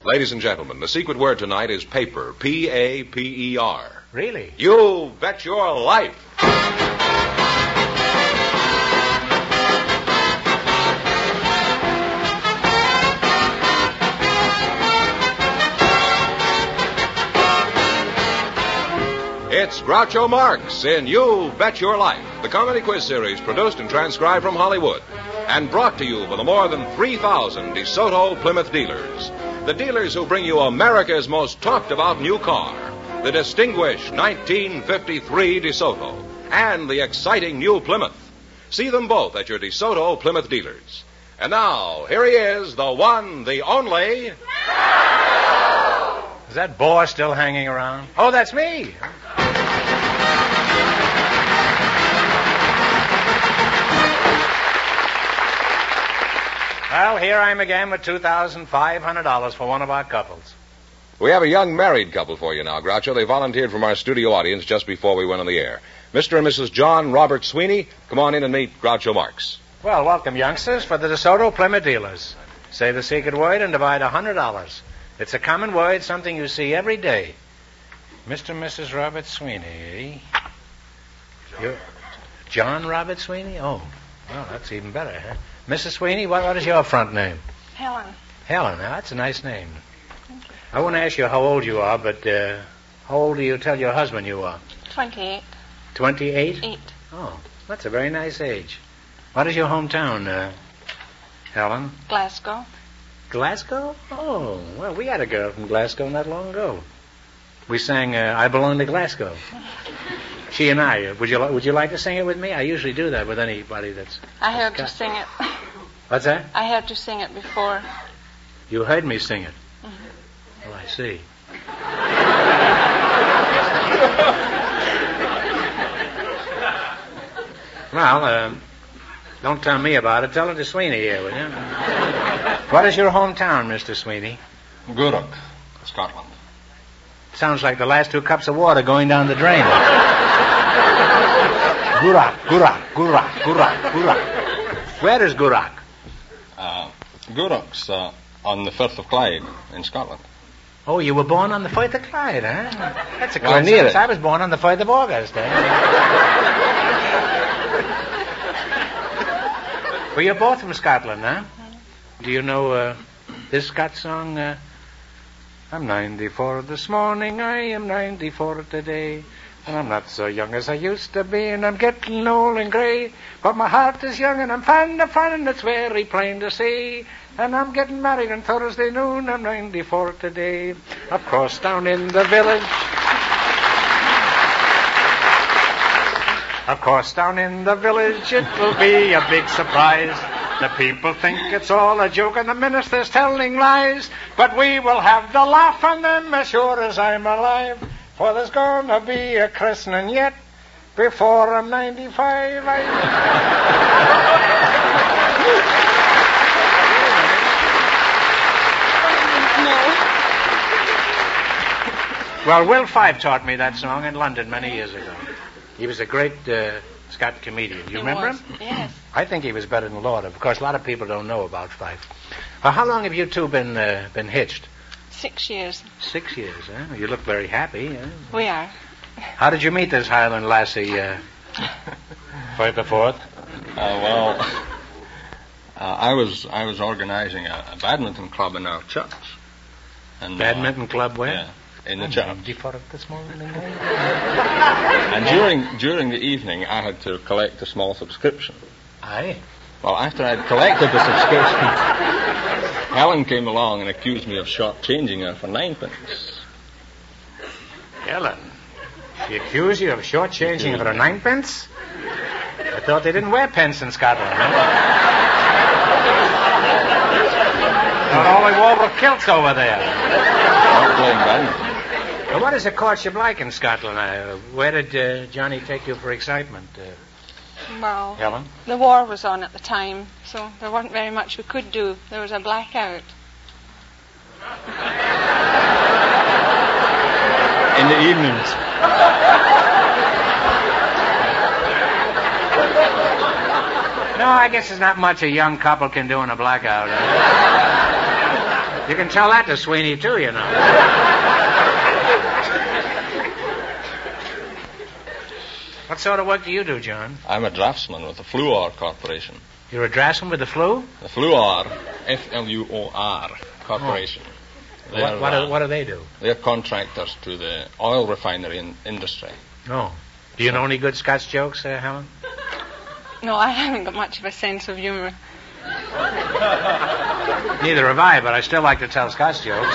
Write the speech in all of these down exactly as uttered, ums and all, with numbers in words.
Ladies and gentlemen, the secret word tonight is paper. P A P E R. Really? You bet your life. It's Groucho Marx in You Bet Your Life, the comedy quiz series produced and transcribed from Hollywood and brought to you by the more than three thousand DeSoto Plymouth dealers. The dealers who bring you America's most talked about new car, the distinguished nineteen fifty-three DeSoto, and the exciting new Plymouth. See them both at your DeSoto Plymouth dealers. And now, here he is, the one, the only... Is that boar still hanging around? Oh, that's me. Well, here I am again with two thousand five hundred dollars for one of our couples. We have a young married couple for you now, Groucho. They volunteered from our studio audience just before we went on the air. Mister and Missus John Robert Sweeney, come on in and meet Groucho Marx. Well, welcome, youngsters, for the DeSoto Plymouth dealers. Say the secret word and divide one hundred dollars. It's a common word, something you see every day. Mister and Missus Robert Sweeney, eh? You're John Robert Sweeney? Oh, well, that's even better, huh? Missus Sweeney, what, what is your front name? Helen. Helen, now that's a nice name. I won't ask you how old you are, but uh, how old do you tell your husband you are? Twenty-eight. Twenty-eight? Eight. Oh, that's a very nice age. What is your hometown, uh, Helen? Glasgow. Glasgow? Oh, well, we had a girl from Glasgow not long ago. We sang uh, I Belong to Glasgow. She and I. Would you, li- would you like to sing it with me? I usually do that with anybody that's... I heard that's you sing it. What's that? I heard you sing it before. You heard me sing it? Mm-hmm. Oh, I see. Well, uh, don't tell me about it. Tell it to Sweeney here, will you? What is your hometown, Mister Sweeney? Gourock, Scotland. Sounds like the last two cups of water going down the drain. Gourock, Gourock, Gourock, Gourock, Gourock. Where is Gourock? Uh, Gourock's uh, on the Firth of Clyde in Scotland. Oh, you were born on the Firth of Clyde, huh? That's a Well, near coincidence. it. I was born on the Firth of August, eh? Well, you're both from Scotland, huh? Do you know uh, this Scott song? Uh, I'm ninety-four this morning, I am ninety-four today. And I'm not so young as I used to be, and I'm getting old and grey. But my heart is young, and I'm fond of fun, and it's very plain to see. And I'm getting married on Thursday noon, I'm ninety-four today. Of course, down in the village... Of course, down in the village, it will be a big surprise. The people think it's all a joke, and the minister's telling lies. But we will have the laugh on them as sure as I'm alive. For there's gonna be a christening yet before I'm ninety-five. I... Well, Will Fife taught me that song in London many years ago. He was a great uh, Scott comedian. You He remember was. him? Yes. I think he was better than Lauder. Of course, a lot of people don't know about Fife. Uh, how long have you two been uh, been hitched? Six years. Six years, huh? You look very happy. Huh? We are. How did you meet this Highland lassie, uh, Fife the Fourth? Uh, well, uh, I was I was organizing a, a badminton club in our church. And, Badminton uh, club where? Yeah, in the I'm church. ninety-four this morning. And during during the evening, I had to collect a small subscription. Aye. Well, after I'd collected the subscription, Helen came along and accused me of short-changing her for ninepence. Helen, she accused you of shortchanging her a ninepence? I thought they didn't wear pence in Scotland, huh? Thought all they wore were kilts over there. Not playing badminton. Well, what is a courtship like in Scotland? Uh, where did uh, Johnny take you for excitement, uh, Well, Helen? the war was on at the time, so there wasn't very much we could do. There was a blackout. In the evenings. No, I guess there's not much a young couple can do in a blackout. Uh. You can tell that to Sweeney, too, you know. What sort of work do you do, John? I'm a draftsman with the Fluor Corporation. You're a draftsman with the flu? The Fluor, F L U O R Corporation. Oh. What, what, do, uh, what do they do? They're contractors to the oil refinery in industry. Oh. Do you know any good Scots jokes, uh, Helen? No, I haven't got much of a sense of humour. Neither have I, but I still like to tell Scots jokes.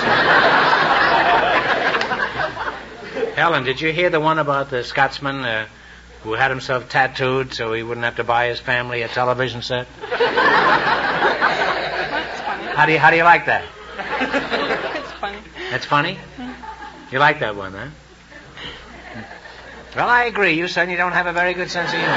Helen, did you hear the one about the Scotsman uh, who had himself tattooed so he wouldn't have to buy his family a television set? That's funny. How do you, how do you like that? It's funny. That's funny? You like that one, huh? Well, I agree. You certainly don't have a very good sense of humor.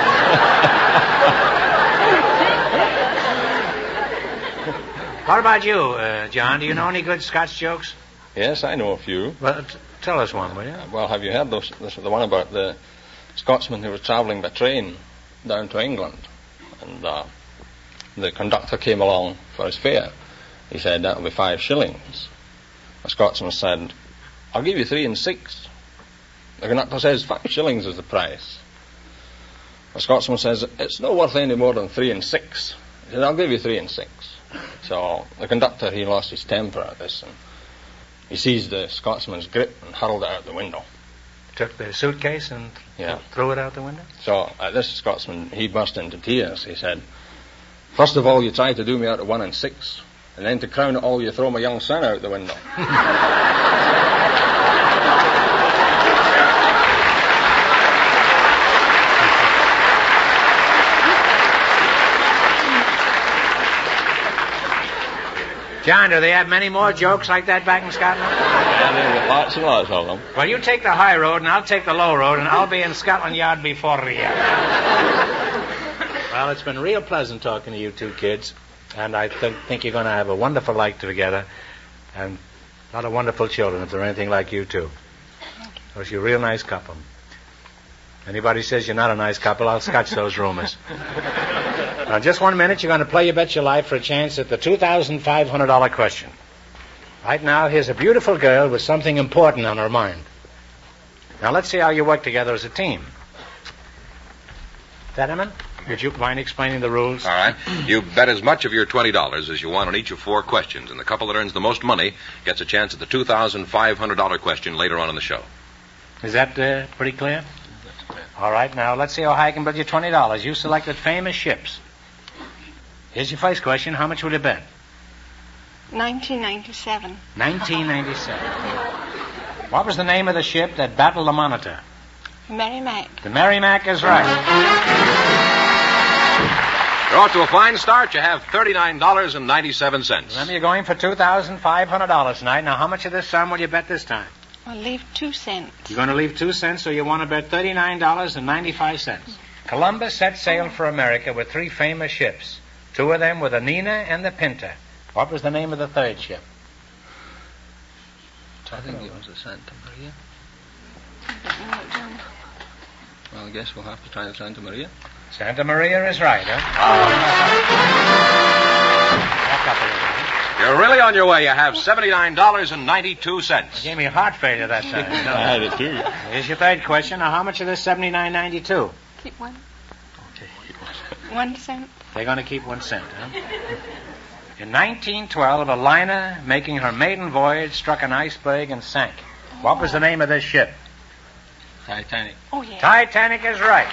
What about you, uh, John? Do you know any good Scots jokes? Yes, I know a few. Well, t- tell us one, will you? Uh, well, have you heard those, this, the one about the Scotsman who was travelling by train down to England? And uh, the conductor came along for his fare. He said, that'll be five shillings. The Scotsman said, I'll give you three and six. The conductor says, five shillings is the price. The Scotsman says, it's not worth any more than three and six. He said, I'll give you three and six. So the conductor, he lost his temper at this, and he seized the Scotsman's grip and hurled it out the window. Took the suitcase and Yeah. threw it out the window? So at this Scotsman, he burst into tears. He said, first of all, you tried to do me out of one and six, and then to crown it all, you throw my young son out the window. John, do they have many more jokes like that back in Scotland? Yeah, they've got lots and lots of them. Well, you take the high road, and I'll take the low road, and I'll be in Scotland Yard before you. Well, it's been real pleasant talking to you two kids, and I th- think you're going to have a wonderful life together, and a lot of wonderful children if they're anything like you two. Because you're a real nice couple. Anybody says you're not a nice couple, I'll scotch those rumors. Now, just one minute, you're going to play You Bet Your Life for a chance at the two thousand five hundred dollars question. Right now, here's a beautiful girl with something important on her mind. Now, let's see how you work together as a team. Fetterman, would you mind explaining the rules? All right. You bet as much of your twenty dollars as you want on each of four questions, and the couple that earns the most money gets a chance at the two thousand five hundred dollars question later on in the show. Is that uh, pretty clear? All right, now, let's see how high I can bet you twenty dollars. You selected famous ships. Here's your first question. How much will you bet? nineteen ninety-seven. nineteen ninety-seven. What was the name of the ship that battled the Monitor? Merrimack. The Merrimack is right. You're off to a fine start. You have thirty-nine dollars and ninety-seven cents. Remember, you're going for two thousand five hundred dollars tonight. Now, how much of this sum will you bet this time? I'll leave two cents. You're going to leave two cents, so you want to bet thirty-nine dollars and ninety-five cents. Columbus set sail for America with three famous ships. Two of them were the Nina and the Pinta. What was the name of the third ship? I think it was the Santa Maria. I don't know it, John. Well, I guess we'll have to try the Santa Maria. Santa Maria is right, huh? Back up a little. You're really on your way. You have seventy-nine dollars and ninety-two cents. You gave me heart failure that time. I had it too. Here's your third question. Now, how much of this seventy-nine ninety-two? Keep one. One cent. They're going to keep one cent, huh? In nineteen twelve, a liner making her maiden voyage struck an iceberg and sank. What was the name of this ship? Titanic. Oh, yeah. Titanic is right.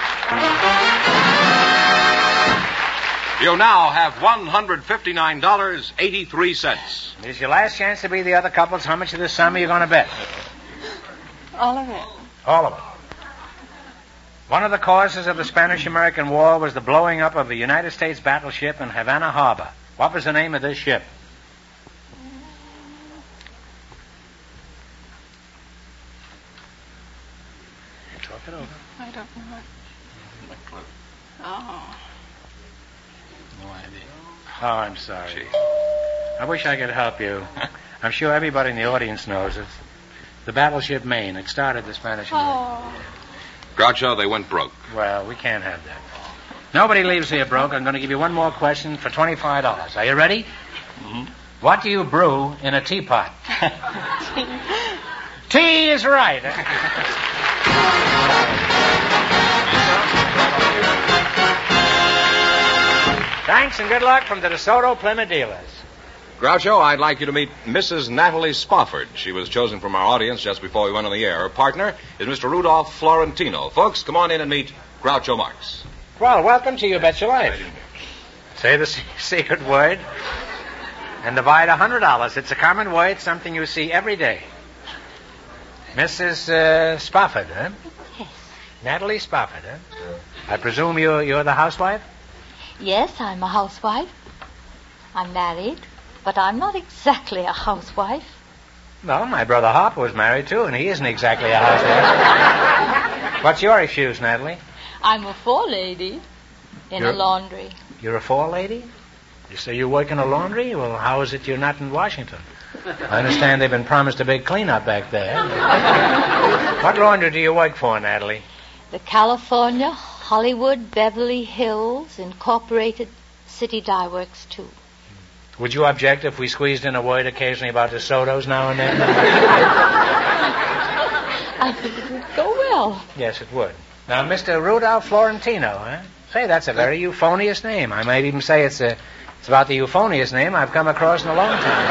You now have one hundred fifty-nine dollars and eighty-three cents. Here's your last chance to be the other couples. How much of this sum are you going to bet? All of it. All of it. One of the causes of the Spanish-American War was the blowing up of a United States battleship in Havana Harbor. What was the name of this ship? Talk it over. I don't know it. Oh. No idea. Oh, I'm sorry. I wish I could help you. I'm sure everybody in the audience knows it. The battleship Maine. It started the Spanish War. Oh. Groucho, they went broke. Well, we can't have that. Nobody leaves here broke. I'm going to give you one more question for twenty-five dollars. Are you ready? Mm-hmm. What do you brew in a teapot? Tea is right. Thanks and good luck from the DeSoto Plymouth dealers. Groucho, I'd like you to meet Missus Natalie Spofford. She was chosen from our audience just before we went on the air. Her partner is Mister Rudolph Florentino. Folks, come on in and meet Groucho Marx. Well, welcome to You Bet Your Life. Say the secret word and divide one hundred dollars. It's a common word, something you see every day. Missus Uh, Spofford, huh? Yes. Natalie Spofford, huh? I presume you're, you're the housewife? Yes, I'm a housewife. I'm married, but I'm not exactly a housewife. No, my brother Hop was married, too, and he isn't exactly a housewife. What's your excuse, Natalie? I'm a forelady in You're- a laundry. You're a forelady? You say you work in a laundry? Well, how is it you're not in Washington? I understand they've been promised a big cleanup back there. What laundry do you work for, Natalie? The California Hollywood Beverly Hills Incorporated City Dye Works, too. Would you object if we squeezed in a word occasionally about the sodas now and then? I think it would go well. Yes, it would. Now, Mister Rudolph Florentino, huh? Say, that's a very euphonious name. I might even say it's a, it's about the euphonious name I've come across in a long time.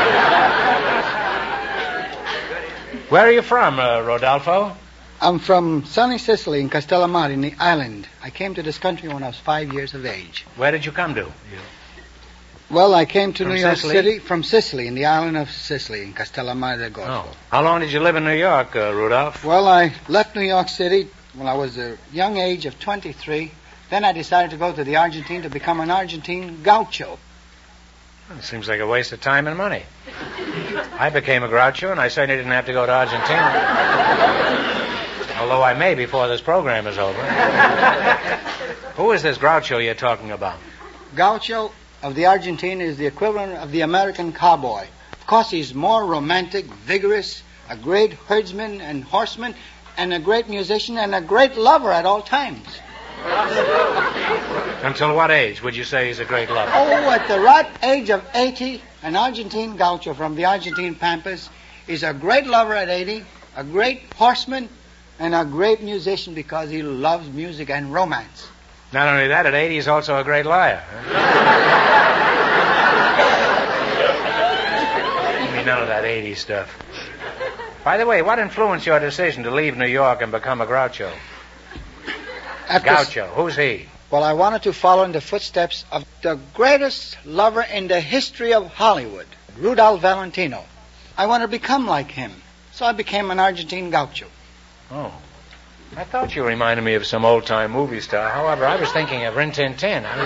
Where are you from, uh, Rodolfo? I'm from sunny Sicily in Castellamare, in the island. I came to this country when I was five years of age. Where did you come to? Well, I came to From New York Sicily? City from Sicily, in the island of Sicily, in Castellamare del Golfo. Oh. How long did you live in New York, uh, Rudolph? Well, I left New York City when I was a young age of twenty-three. Then I decided to go to the Argentine to become an Argentine gaucho. It seems like a waste of time and money. I became a groucho, and I certainly didn't have to go to Argentina. Although I may before this program is over. Who is this groucho you're talking about? Gaucho of the Argentine is the equivalent of the American cowboy. Of course, he's more romantic, vigorous, a great herdsman and horseman, and a great musician and a great lover at all times. Until what age would you say he's a great lover? Oh, at the right age of eighty, an Argentine gaucho from the Argentine Pampas is a great lover at eighty, a great horseman, and a great musician because he loves music and romance. Not only that, at eighty he's also a great liar. Give me none of that eighties stuff. By the way, what influenced your decision to leave New York and become a groucho? After Gaucho, who's he? Well, I wanted to follow in the footsteps of the greatest lover in the history of Hollywood, Rudolph Valentino. I wanted to become like him, so I became an Argentine gaucho. Oh. I thought you reminded me of some old-time movie star. However, I was thinking of Rin Tin Tin. I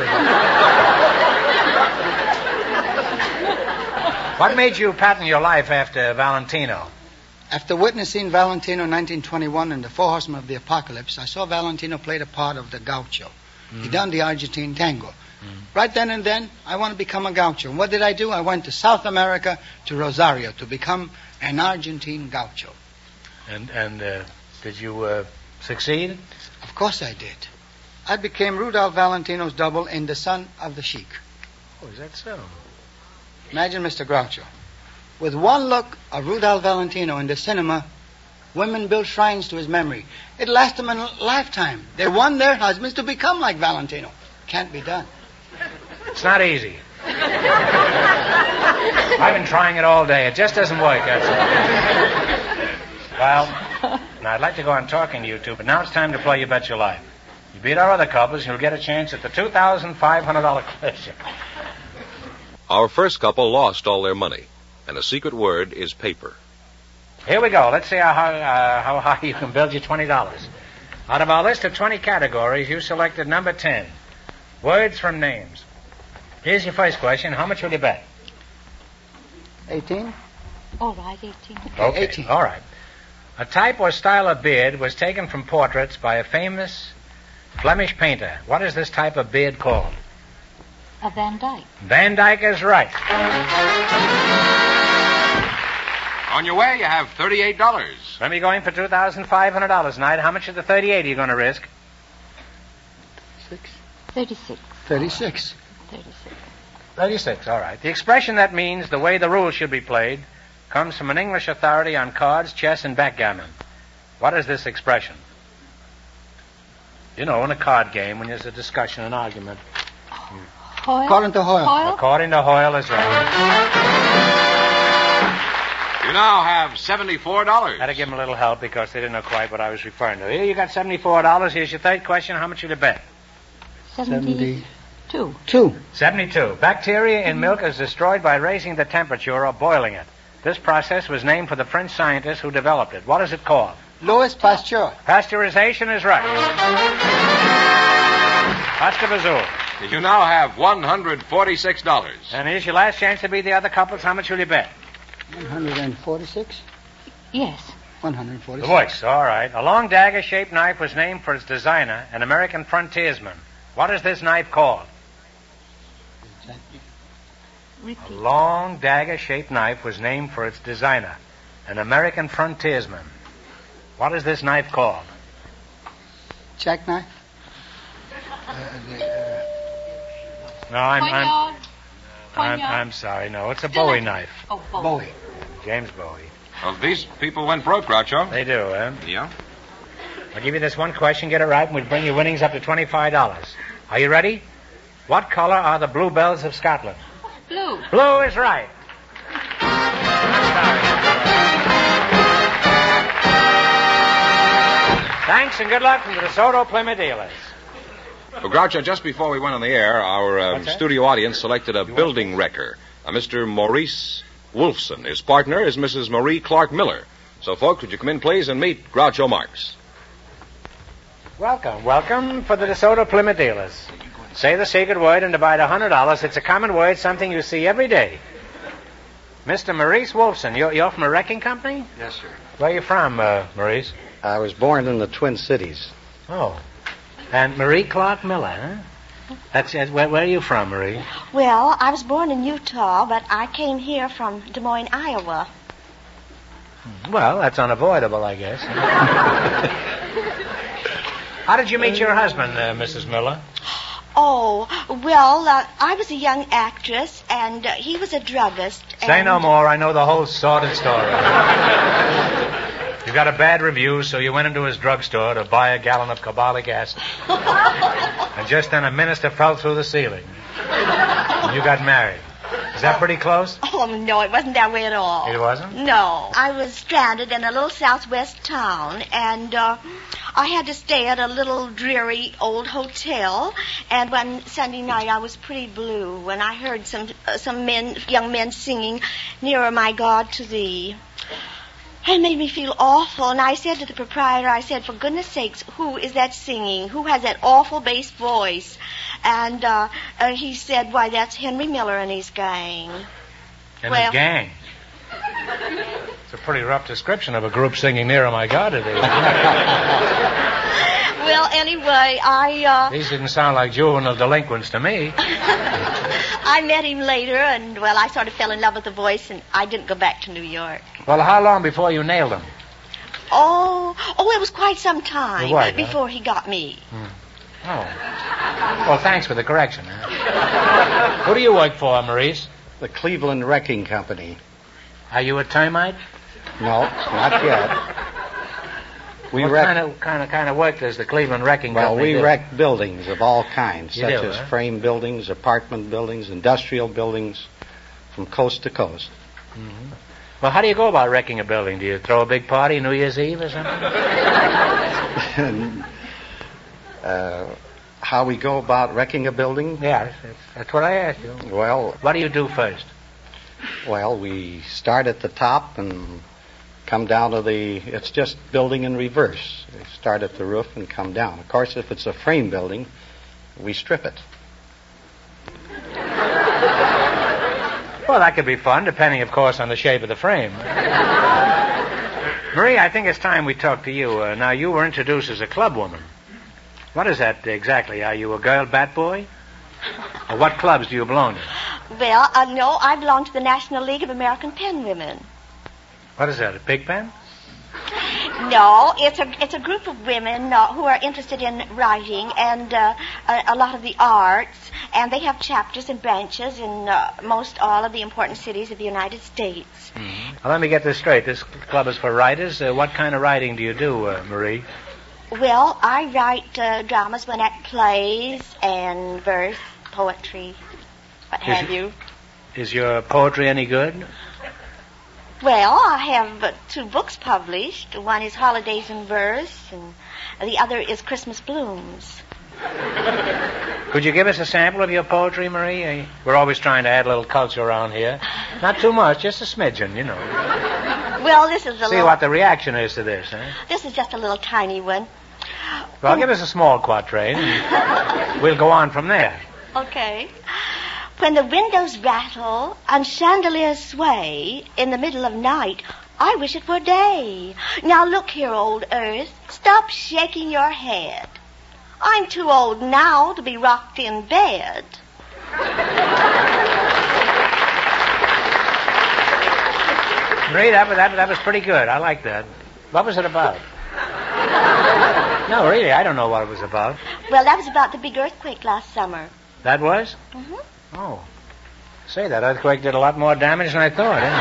really... What made you pattern your life after Valentino? After witnessing Valentino in nineteen twenty-one in The Four Horsemen of the Apocalypse, I saw Valentino play the part of the gaucho. Mm. He done the Argentine tango. Mm. Right then and then, I want to become a gaucho. And what did I do? I went to South America, to Rosario, to become an Argentine gaucho. And and uh, did you uh, succeed? Of course I did. I became Rudolph Valentino's double in The Son of the Sheik. Oh, is that so? Imagine Mister Groucho. With one look of Rudolph Valentino in the cinema, women built shrines to his memory. It lasted them a lifetime. They won their husbands to become like Valentino. Can't be done. It's not easy. I've been trying it all day. It just doesn't work, that's all. Well, now I'd like to go on talking to you two, but now it's time to play You Bet Your Life. You beat our other couples, you'll get a chance at the two thousand five hundred dollars question. Our first couple lost all their money, and the secret word is paper. Here we go. Let's see how high, uh, how high you can build your twenty dollars. Out of our list of twenty categories, you selected number ten, words from names. Here's your first question. How much will you bet? eighteen? All right, eighteen. Okay, eighteen. All right. A type or style of beard was taken from portraits by a famous Flemish painter. What is this type of beard called? A Van Dyke. Van Dyke is right. On your way, you have thirty-eight dollars. Let me go in for two thousand five hundred dollars tonight. How much of the thirty-eight are you going to risk? Six? Thirty-six. Thirty-six. Thirty-six. thirty-six, all right. The expression that means the way the rules should be played comes from an English authority on cards, chess, and backgammon. What is this expression? You know, in a card game, when there's a discussion, an argument. Hoyle? According to Hoyle. Hoyle? According to Hoyle, is right. You now have seventy-four dollars. I had to give him a little help because they didn't know quite what I was referring to. Here, you got seventy-four dollars. Here's your third question. How much will you bet? Seventy-two. Two. seventy-two. Bacteria in milk is destroyed by raising the temperature or boiling it. This process was named for the French scientist who developed it. What is it called? Louis Pasteur. Pasteurization is right. Pasteurization. You now have one hundred forty-six dollars. And here's your last chance to beat the other couples. How much will you bet? one hundred forty-six? Yes. one hundred forty-six. The voice. All right. A long dagger-shaped knife was named for its designer, an American frontiersman. What is this knife called? Repeat. A long dagger-shaped knife was named for its designer, an American frontiersman. What is this knife called? Jackknife? Uh, the, uh, No, I'm, I'm, Poignard. I'm, Poignard. I'm sorry. No, it's a Still Bowie a- knife. Oh, Bowie. Bowie. James Bowie. Well, these people went broke, Groucho. They do, eh? Yeah. I'll give you this one question, get it right, and we'll bring your winnings up to twenty-five dollars. Are you ready? What color are the bluebells of Scotland? Blue. Blue is right. Thanks and good luck from the DeSoto Plymouth dealers. Well, Groucho, just before we went on the air, our um, What's that? studio audience selected a building wrecker, a Mister Maurice Wolfson. His partner is Missus Marie Clark Miller. So, folks, would you come in, please, and meet Groucho Marx. Welcome, welcome for the DeSoto Plymouth dealers. Say the secret word and divide one hundred dollars. It's a common word, something you see every day. Mister Maurice Wolfson, you're, you're from a wrecking company? Yes, sir. Where are you from, uh, Maurice? I was born in the Twin Cities. Oh. And Marie Clark Miller, huh? That's, that's where, where are you from, Marie? Well, I was born in Utah, but I came here from Des Moines, Iowa. Well, that's unavoidable, I guess. How did you meet your husband, uh, Missus Miller? Oh, well, uh, I was a young actress, and uh, he was a druggist. Say and... no more. I know the whole sordid story. You got a bad review, so you went into his drugstore to buy a gallon of carbolic acid. And just then a minister fell through the ceiling. And you got married. Is that pretty close? Oh, no, it wasn't that way at all. It wasn't? No. I was stranded in a little southwest town, and uh, I had to stay at a little dreary old hotel. And one Sunday night, I was pretty blue when I heard some uh, some men, young men singing, "Nearer, My God, to Thee." It made me feel awful, and I said to the proprietor, I said, for goodness sakes, who is that singing? Who has that awful bass voice? And uh, uh, he said, why, that's Henry Miller and his gang. And Well- his gang. It's a pretty rough description of a group singing Nearer My God to Thee. Well, anyway, I uh, These didn't sound like juvenile delinquents to me. I met him later, and, well, I sort of fell in love with the voice, and I didn't go back to New York. Well, how long before you nailed him? Oh, oh, it was quite some time It was, huh? before he got me. Oh. Well, thanks for the correction. Huh? Who do you work for, Maurice? The Cleveland Wrecking Company. Are you a termite? No, not yet. We what wreck, kind of kind of kind of work does the Cleveland Wrecking well, Company we do? wreck buildings of all kinds, You such do, as huh? frame buildings, apartment buildings, industrial buildings, from coast to coast. Well, how do you go about wrecking a building? Do you throw a big party New Year's Eve or something? And, uh, how we go about wrecking a building? Yeah, that's, that's what I asked you. Well, What do you do first? well, we start at the top and come down to the, it's just building in reverse. We start at the roof and come down. Of course, if it's a frame building, we strip it. Well, that could be fun, depending, of course, on the shape of the frame. Marie, I think it's time we talk to you. Uh, now, you were introduced as a club woman. What is that exactly? Are you a girl bat boy? Or what clubs do you belong to? Well, uh, no, I belong to the National League of American Pen Women. What is that, a pig pen? No, it's a it's a group of women uh, who are interested in writing and uh, a, a lot of the arts, and they have chapters and branches in uh, most all of the important cities of the United States. Mm-hmm. Well, let me get this straight. This club is for writers. Uh, what kind of writing do you do, uh, Marie? Well, I write uh, dramas, Gwinnett plays, and verse, poetry, what Is have it- you. Is your poetry any good? Well, I have uh, two books published. One is Holidays in Verse, and the other is Christmas Blooms. Could you give us a sample of your poetry, Marie? Uh, We're always trying to add a little culture around here. Not too much, just a smidgen, you know. Well, this is a See little... what the reaction is to this, huh? This is just a little tiny one. Well, give us a small quatrain, and we'll go on from there. Okay. When the windows rattle and chandeliers sway in the middle of night, I wish it were day. Now look here, old Earth, stop shaking your head. I'm too old now to be rocked in bed. Marie, that, was- that, that was pretty good. I like that. What was it about? No, really, I don't know what it was about. Well, that was about the big earthquake last summer. That was? Mm-hmm. Oh. Say, that earthquake did a lot more damage than I thought, didn't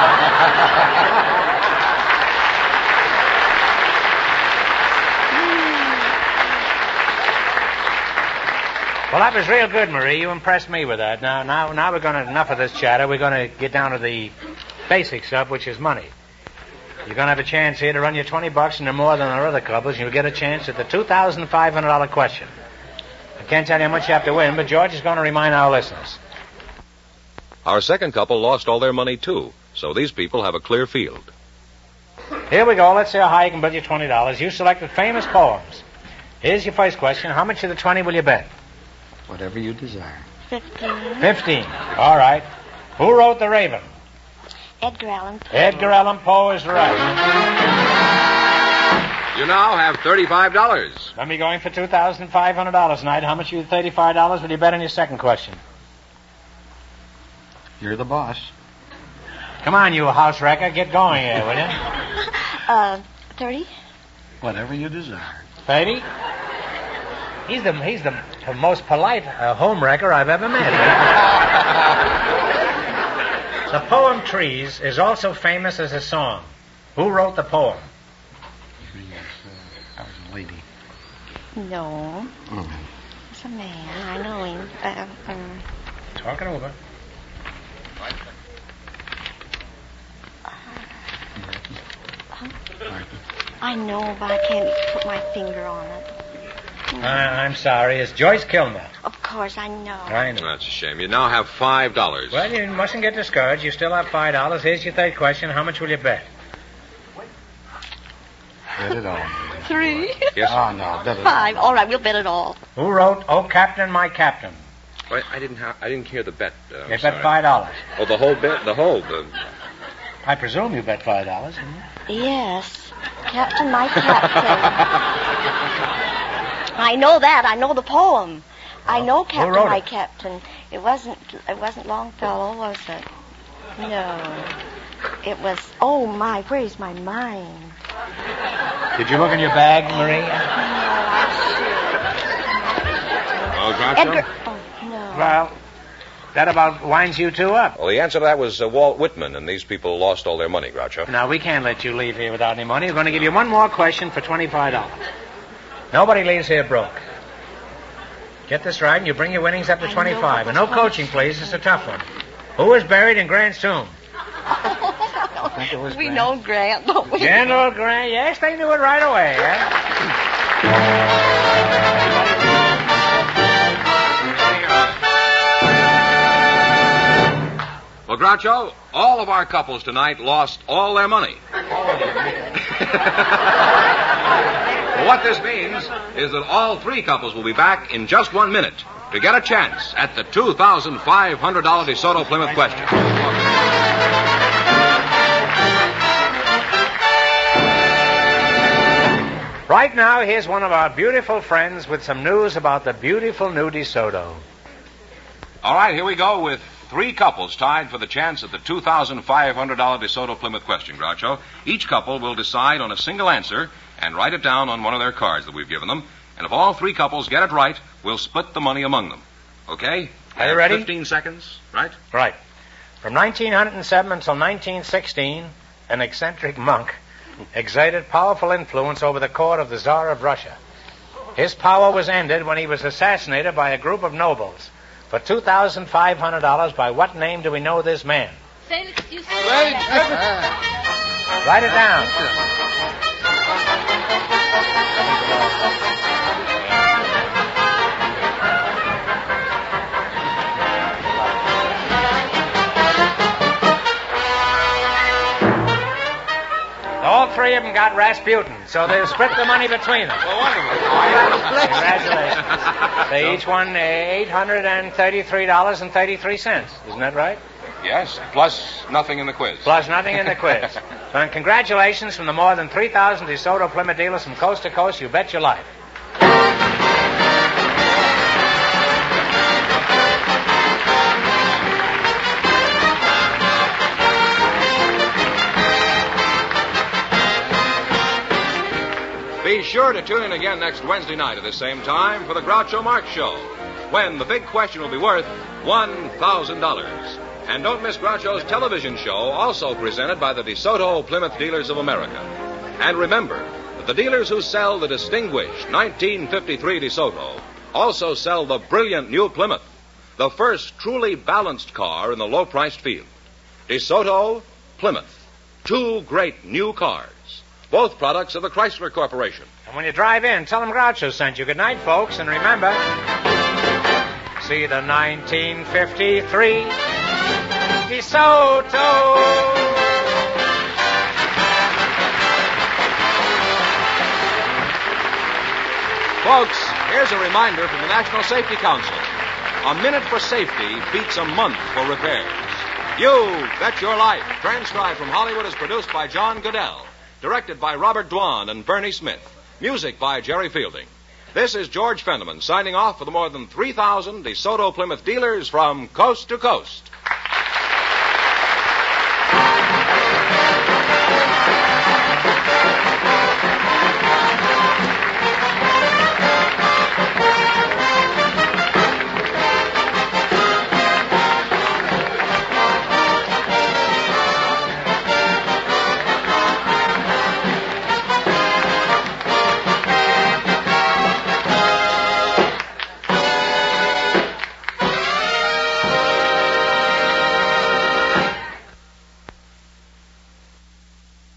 it? Well, that was real good, Marie. You impressed me with that. Now, now, now we're going to, enough of this chatter. We're going to get down to the basic stuff, which is money. You're going to have a chance here to run your twenty bucks into more than our other couples, and you'll get a chance at the two thousand five hundred dollars question. I can't tell you how much you have to win, but George is going to remind our listeners. Our second couple lost all their money, too, so these people have a clear field. Here we go. Let's see how you can bet your twenty dollars. You selected famous poems. Here's your first question. How much of the twenty will you bet? Whatever you desire. Fifteen. Fifteen. All right. Who wrote The Raven? Edgar Allan Poe. Edgar Allan Poe is right. You now have thirty-five dollars. Let me go in for two thousand five hundred dollars tonight. How much of your thirty-five dollars will you bet on your second question? You're the boss. Come on, you house wrecker. Get going here, will you? Uh, thirty? Whatever you desire. Thirty? He's the he's the, the most polite uh, home wrecker I've ever met. The poem Trees is also famous as a song. Who wrote the poem? Yes, uh, that was a lady. No. Mm. It's a man. I know him. Uh, um, Talk it over. I know, but I can't put my finger on it. Uh, I'm sorry. It's Joyce Kilmer. Of course, I know. I know. That's a shame. You now have five dollars. Well, you mustn't get discouraged. You still have five dollars. Here's your third question. How much will you bet? Bet it all. Three? Yes. Oh, no, bet it Five. all. All right, we'll bet it all. Who wrote "Oh Captain, My Captain"? Wait, I didn't have. I didn't hear the bet. Uh, You sorry. bet five dollars. Oh, the whole bet. The whole. The... I presume you bet five dollars. Yes. Captain, my captain. I know that. I know the poem. I know who Captain, wrote my it? captain. It wasn't. It wasn't Longfellow, was it? No. It was. Oh my! Where's my mind? Did you look in your bag, Marie? No, I Oh, should. Groucho? Edgar. Oh no. Well, that about winds you two up. Well, the answer to that was uh, Walt Whitman, and these people lost all their money, Groucho. Now, we can't let you leave here without any money. We're going to give you one more question for twenty-five dollars. Nobody leaves here broke. Get this right, and you bring your winnings up to I know, twenty-five. but And no what's coaching, please. It's a tough one. Who is buried in Grant's tomb? I think it was we Grant. know Grant, don't we? General Grant. Yes, they knew it right away. Eh? Well, Groucho, all of our couples tonight lost all their money. Well, what this means is that all three couples will be back in just one minute to get a chance at the two thousand five hundred dollars DeSoto Plymouth question. Right now, here's one of our beautiful friends with some news about the beautiful new DeSoto. All right, here we go with three couples tied for the chance at the two thousand five hundred dollars DeSoto Plymouth question, Groucho. Each couple will decide on a single answer and write it down on one of their cards that we've given them. And if all three couples get it right, we'll split the money among them. Okay? Are you ready? fifteen seconds, right? Right. From nineteen oh seven until nineteen sixteen, an eccentric monk exerted powerful influence over the court of the Tsar of Russia. His power was ended when he was assassinated by a group of nobles. For two thousand five hundred dollars, by what name do we know this man? Felix Yusuf. Write it down. All three of them got Rasputin, so they'll split the money between them. Well, wonderful. Congratulations. They each won eight hundred thirty-three dollars and thirty-three cents. Isn't that right? Yes, plus nothing in the quiz. Plus nothing in the quiz. So, and congratulations from the more than three thousand DeSoto Plymouth dealers from coast to coast. You bet your life. Be sure to tune in again next Wednesday night at the same time for the Groucho Marx Show, when the big question will be worth one thousand dollars. And don't miss Groucho's television show, also presented by the DeSoto Plymouth Dealers of America. And remember that the dealers who sell the distinguished nineteen fifty-three DeSoto also sell the brilliant new Plymouth, the first truly balanced car in the low-priced field. DeSoto, Plymouth, two great new cars. Both products of the Chrysler Corporation. And when you drive in, tell them Groucho sent you. Good night, folks, and remember, see the nineteen fifty-three DeSoto. Folks, here's a reminder from the National Safety Council. A minute for safety beats a month for repairs. You Bet Your Life, transcribed from Hollywood, is produced by John Goodell. Directed by Robert Dwan and Bernie Smith. Music by Jerry Fielding. This is George Fenneman signing off for the more than three thousand DeSoto Plymouth dealers from coast to coast.